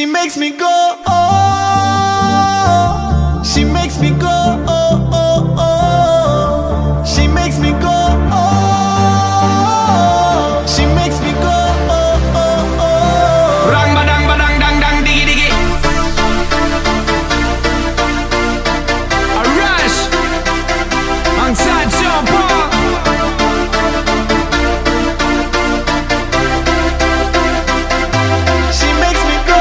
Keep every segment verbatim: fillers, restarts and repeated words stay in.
She makes me go, oh. She makes me go, oh, oh, oh. She makes me go, oh. She makes me go, oh, oh, oh. Rang badang badang dang dang diggy diggy. A rush alongside Sean Paul. She makes me go.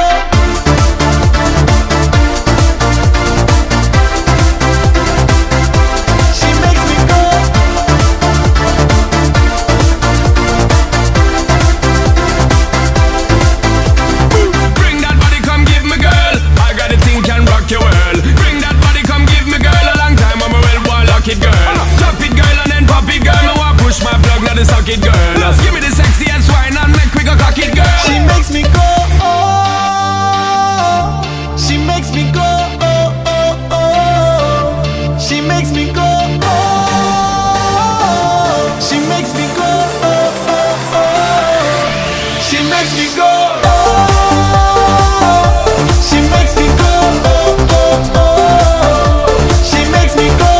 She makes me go. Bring that body, come give me, girl. I got a thing can rock your world. Bring that body, come give me, girl. A long time I'm a well boy, lock it, girl. Drop it, girl, and then pop it, girl. Me want push my plug, now the socket, girl. Just give me the sexy and swine and make we go cock it, girl. She makes me go, oh. She makes me go, oh, oh, oh. She makes me go, oh. She makes me go, oh, oh, oh. She makes me go, oh. She makes me go, oh, oh, oh. She makes me go,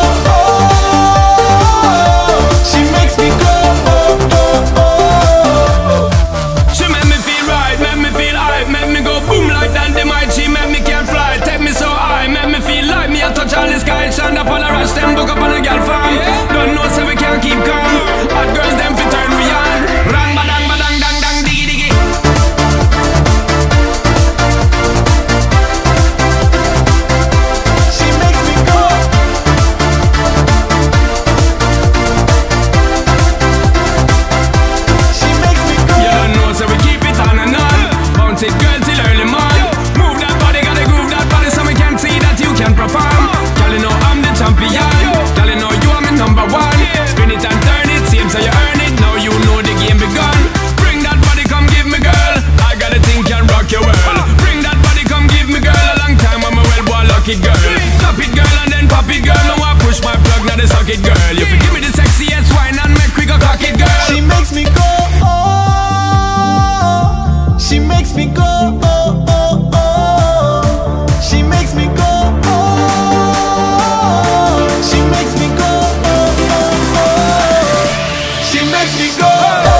oh. She makes me go, oh, oh, oh. She make me feel right, make me feel hype, make me go boom like dynamite. She make me can fly, take me so high, make me feel like me a touch all the sky. Stand up on a rush, them book up on a girl farm. Don't know so we can't keep calm. Hot girls them fi turn we on. Rang badang badang dang dang diggy diggy. She makes me go. She makes me go. You don't know so we keep it on and on. Bounce it girl till early morning. Move that body, gotta groove that body so we can see that you can perform. Girl you know I'm the champion. Girl you know you are my number one. Spin it and turn it, seems so you earn it. Now you know the game begun. Bring that body, come give me, girl. I got a thing can rock your world. Bring that body, come give me, girl. A long time I'm a well boy, lock it, girl. Drop it, girl, and then pop it, girl. Now I push my plug, now the socket, girl. You fi give me the sexiest wine and make we go cock it, girl. She makes me go, oh. She makes me go, oh, oh, oh. She makes me go, oh. She makes me go, oh, oh, oh. She makes me go, oh.